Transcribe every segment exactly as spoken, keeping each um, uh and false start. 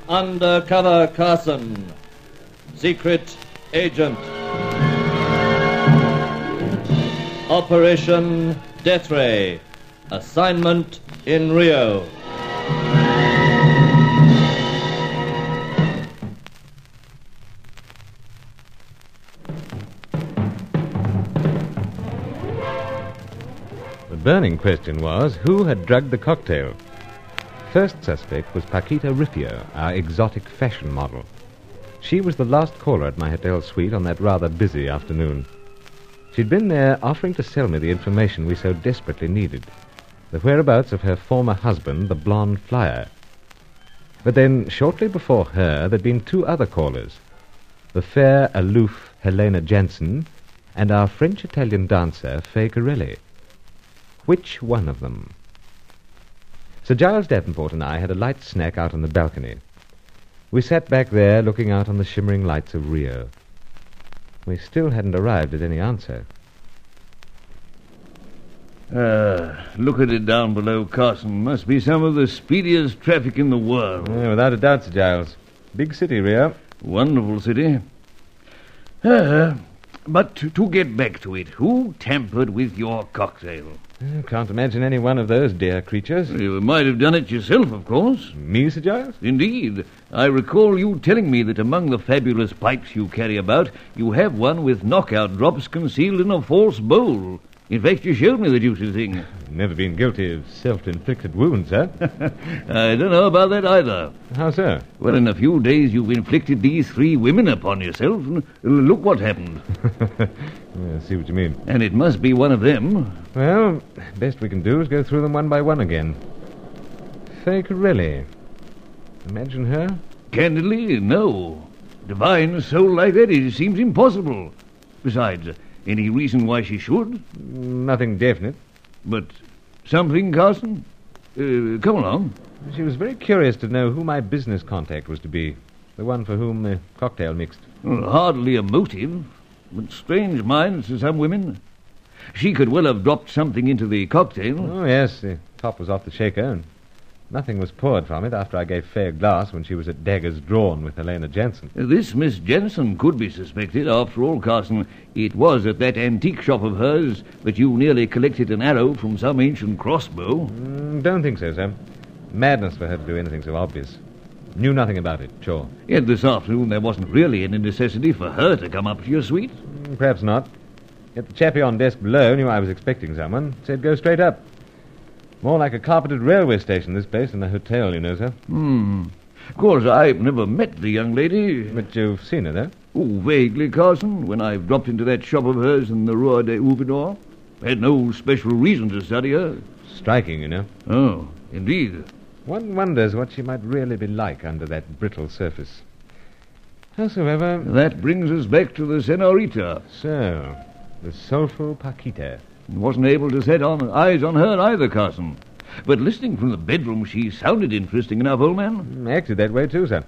Undercover Carson. Secret Agent. Operation Death Ray. Assignment in Rio. The burning question was, who had drugged the cocktail? First suspect was Paquita Rifio, our exotic fashion model. She was the last caller at my hotel suite on that rather busy afternoon. She'd been there offering to sell me the information we so desperately needed, the whereabouts of her former husband, the blonde flyer. But then, shortly before her, there'd been two other callers, the fair, aloof Helena Jensen and our French-Italian dancer, Fay Corelli. Which one of them? Sir Giles Davenport and I had a light snack out on the balcony. We sat back there looking out on the shimmering lights of Rio. We still hadn't arrived at any answer. Ah, look at it down below, Carson. Must be some of the speediest traffic in the world. Yeah, without a doubt, Sir Giles. Big city, Rio. Wonderful city. Ah, but to, to get back to it, who tampered with your cocktail? I can't imagine any one of those dear creatures. You might have done it yourself, of course. Me, Sir Giles? Indeed. I recall you telling me that among the fabulous pipes you carry about, you have one with knockout drops concealed in a false bowl. In fact, you showed me the juicy thing. Never been guilty of self-inflicted wounds, sir. I don't know about that either. How so? Well, in a few days you've inflicted these three women upon yourself, and look what happened. Yeah, I see what you mean. And it must be one of them. Well, best we can do is go through them one by one again. Fay Corelli. Imagine her? Candidly, no. Divine soul like that, it seems impossible. Besides, any reason why she should? Nothing definite. But something, Carson? Uh, come along. She was very curious to know who my business contact was to be. The one for whom the cocktail mixed. Well, hardly a motive, but strange minds to some women. She could well have dropped something into the cocktail. Oh, yes, the top was off the shaker, and nothing was poured from it after I gave Fay a glass when she was at daggers drawn with Helena Jensen. This Miss Jensen could be suspected. After all, Carson, it was at that antique shop of hers that you nearly collected an arrow from some ancient crossbow. Mm, don't think so, sir. Madness for her to do anything so obvious. Knew nothing about it, sure. Yet this afternoon there wasn't really any necessity for her to come up to your suite. Mm, perhaps not. Yet the chappie on desk below knew I was expecting someone. Said go straight up. More like a carpeted railway station, this place, than a hotel, you know, sir. Hmm. Of course, I've never met the young lady. But you've seen her, though? Oh, vaguely, Carson, when I've dropped into that shop of hers in the Rue des Ouvidors. Had no special reason to study her. Striking, you know. Oh, indeed. One wonders what she might really be like under that brittle surface. Howsoever... That brings us back to the senorita. So, the soulful Paquita. Wasn't able to set on eyes on her either, Carson. But listening from the bedroom, she sounded interesting enough, old man. Acted that way, too, sir.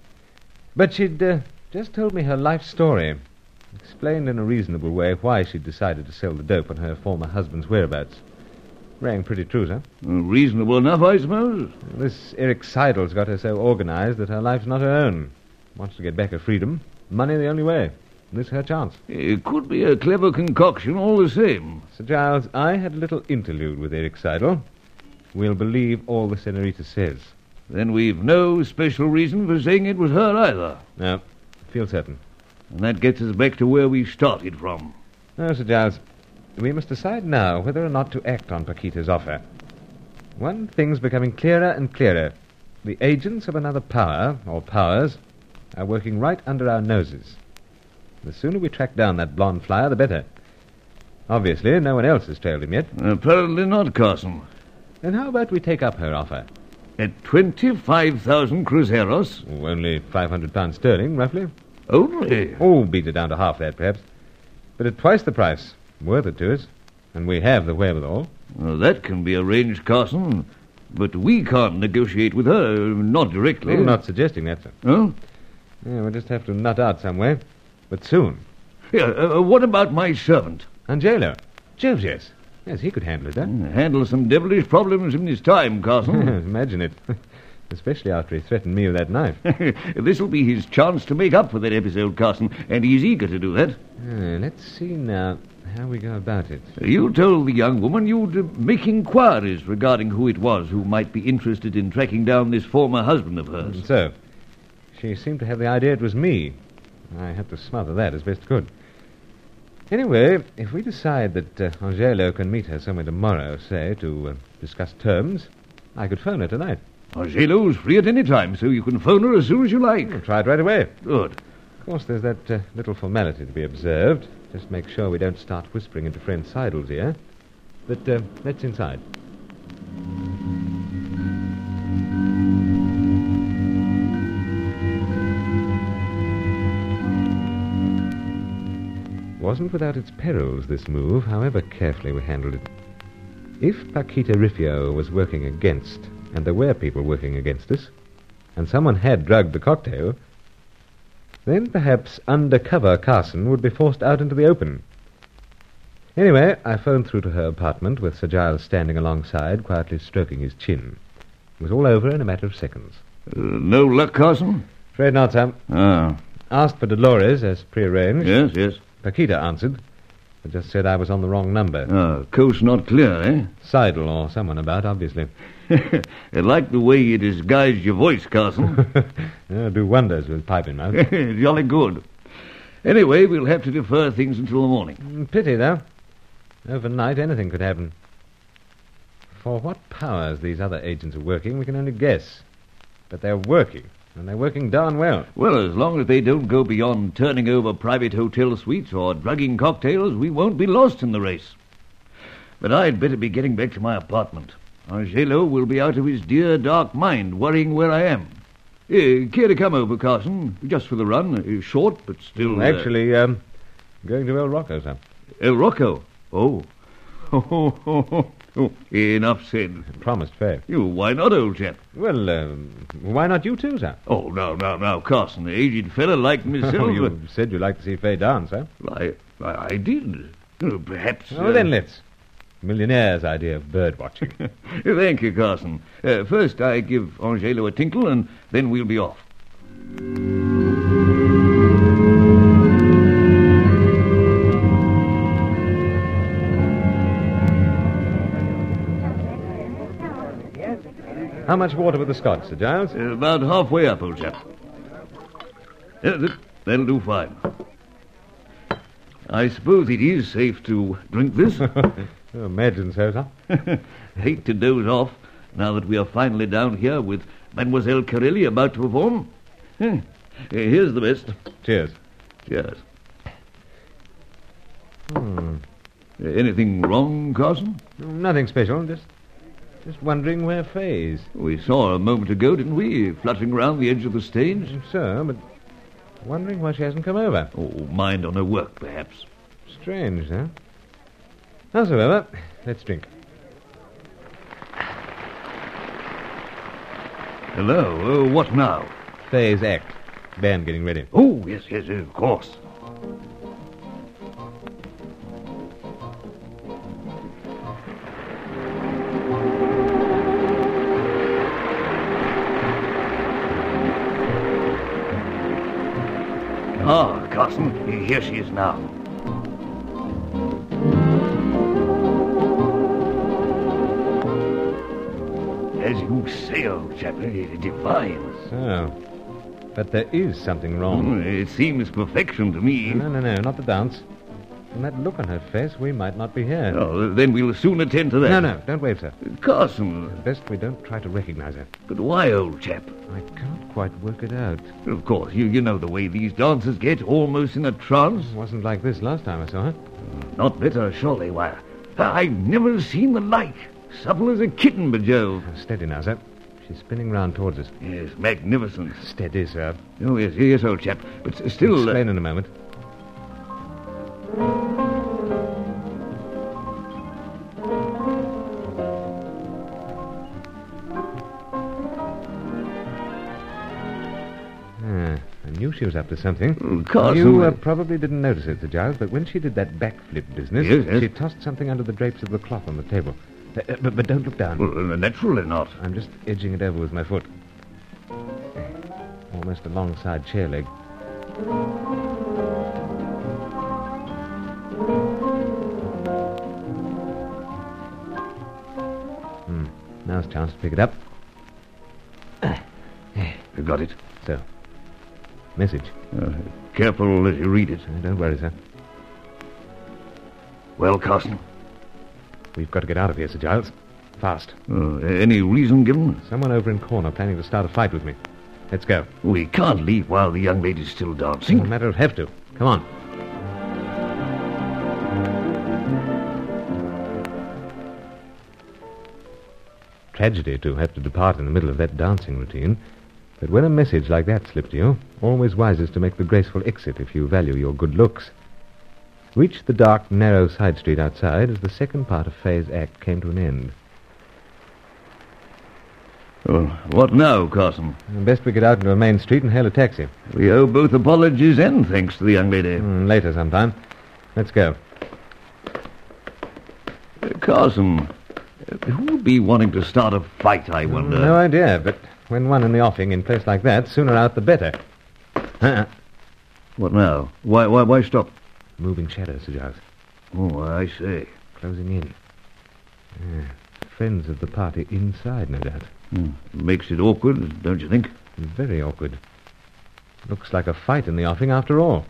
But she'd uh, just told me her life story. Explained in a reasonable way why she'd decided to sell the dope on her former husband's whereabouts. Rang pretty true, sir. Reasonable enough, I suppose. This Eric Seidel's got her so organized that her life's not her own. Wants to get back her freedom. Money the only way. This her chance. It could be a clever concoction all the same. Sir Giles, I had a little interlude with Eric Seidel. We'll believe all the senorita says. Then we've no special reason for saying it was her either. No, feel certain. And that gets us back to where we started from. No, Sir Giles, we must decide now whether or not to act on Paquita's offer. One thing's becoming clearer and clearer. The agents of another power, or powers, are working right under our noses. The sooner we track down that blonde flyer, the better. Obviously, no one else has trailed him yet. Apparently not, Carson. Then how about we take up her offer? At twenty-five thousand cruzeros? Oh, only five hundred pounds sterling, roughly. Only? Oh, beat it down to half that, perhaps. But at twice the price. Worth it to us. And we have the wherewithal. Well, that can be arranged, Carson. But we can't negotiate with her, not directly. I'm not suggesting that, sir. Oh? Yeah, we'll just have to nut out some way. But soon. Yeah, uh, what about my servant? Angelo. Jove, yes. Yes, he could handle it, huh? Handle some devilish problems in his time, Carson. Imagine it. especially after he threatened me with that knife. This'll be his chance to make up for that episode, Carson, and he's eager to do that. Uh, let's see now how we go about it. You told the young woman you'd uh, make inquiries regarding who it was who might be interested in tracking down this former husband of hers. And so, she seemed to have the idea it was me. I had to smother that as best I could. Anyway, if we decide that uh, Angelo can meet her somewhere tomorrow, say, to uh, discuss terms, I could phone her tonight. Angelo's free at any time, so you can phone her as soon as you like. We'll try it right away. Good. Of course, there's that uh, little formality to be observed. Just make sure we don't start whispering into friend Seidel's ear. But uh, let's inside. Wasn't without its perils, this move, however carefully we handled it. If Paquita Rifio was working against, and there were people working against us, and someone had drugged the cocktail, then perhaps undercover Carson would be forced out into the open. Anyway, I phoned through to her apartment with Sir Giles standing alongside, quietly stroking his chin. It was all over in a matter of seconds. Uh, no luck, Carson? Afraid not, sir. Ah. Asked for Dolores, as prearranged. Yes, yes. Paquita answered, but just said I was on the wrong number. Ah, coast not clear, eh? Seidel or someone about, obviously. I like the way you disguised your voice, Carson. Yeah, do wonders with pipe in mouth. Jolly good. Anyway, we'll have to defer things until the morning. Pity, though. Overnight, anything could happen. For what powers these other agents are working, we can only guess. But they're working, and they're working darn well. Well, as long as they don't go beyond turning over private hotel suites or drugging cocktails, we won't be lost in the race. But I'd better be getting back to my apartment. Angelo will be out of his dear dark mind, worrying where I am. Uh, care to come over, Carson? Just for the run. Uh, short, but still... Uh... Actually, um, going to El Rocco, sir. El Rocco? Oh. Oh, oh, oh, oh. Enough said. Promised fair. You, why not, old chap? Well, um, why not you too, sir? Oh, no, no, no, Carson, the aged fella like myself... Oh, you said you'd like to see Faye dance, sir? I, I, I did. Uh, perhaps... Oh, uh... then let's. Millionaire's idea of bird watching. Thank you, Carson. Uh, first I give Angelo a tinkle, and then we'll be off. How much water with the scotch, Sir Giles? Uh, about halfway up, old chap. Yeah, that, that'll do fine. I suppose it is safe to drink this. Oh, imagine so, sir. Hate to doze off now that we are finally down here with Mademoiselle Corelli about to perform. Uh, here's the best. Cheers. Cheers. Hmm. Uh, anything wrong, Carson? Nothing special, just just wondering where Faye is. We saw her a moment ago, didn't we? Fluttering around the edge of the stage. So, but wondering why she hasn't come over. Oh, mind on her work, perhaps. Strange, huh? Howsoever, let's drink. Hello, uh, what now? Faye's act. Band getting ready. Oh, yes, yes, of course. Ah, Carson, here she is now. As you say, old chap, divine. So, but there is something wrong. Mm, it seems perfection to me. No, no, no, not the dance. From that look on her face, we might not be here. Oh, then we'll soon attend to that. No, no, don't wave, sir. Carson. Best we don't try to recognize her. But why, old chap? I can't quite work it out. Of course, you, you know the way these dancers get, almost in a trance. It wasn't like this last time I saw her. Not better, surely. Why, I've never seen the like. Supple as a kitten, by Jove. Steady now, sir. She's spinning round towards us. Yes, magnificent. Steady, sir. Oh, yes, yes, old chap. But still... Explain uh... in a moment. Ah, I knew she was up to something. Oh, Carson, you uh, I... probably didn't notice it, Sir Giles, but when she did that backflip business, yes, yes. she tossed something under the drapes of the cloth on the table. Uh, uh, but, but don't look down. Well, uh, naturally not. I'm just edging it over with my foot. Almost alongside chair leg. Hmm. Now's a chance to pick it up. You got it. So, message. Uh, careful as you read it. Uh, don't worry, sir. Well, Carson? We've got to get out of here, Sir Giles. Fast. Uh, any reason given? Someone over in corner planning to start a fight with me. Let's go. We can't leave while the young lady's still dancing. No matter of have to. Come on. Tragedy to have to depart in the middle of that dancing routine. But when a message like that slipped you, always wisest to make the graceful exit if you value your good looks. Reached the dark, narrow side street outside as the second part of Faye's act came to an end. Oh, what now, Carson? Best we get out into a main street and hail a taxi. We owe both apologies and thanks to the young lady. Mm, later sometime. Let's go. Uh, Carson, uh, who would be wanting to start a fight, I wonder? No idea, but when one in the offing in a place like that, sooner out the better. Uh-uh. What now? Why, why, why stop? Moving shadows, Sir Giles. Oh, I say. Closing in. Yeah. Friends of the party inside, no doubt. Hmm. Makes it awkward, don't you think? Very awkward. Looks like a fight in the offing after all.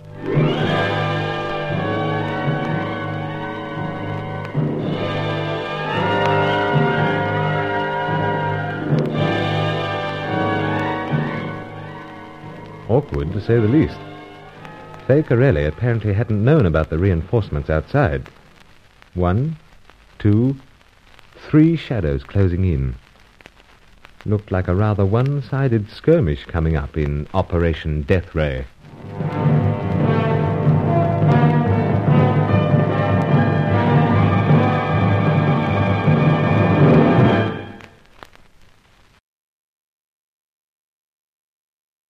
Awkward, to say the least. Faye Corelli apparently hadn't known about the reinforcements outside. One, two, three shadows closing in. Looked like a rather one-sided skirmish coming up in Operation Death Ray.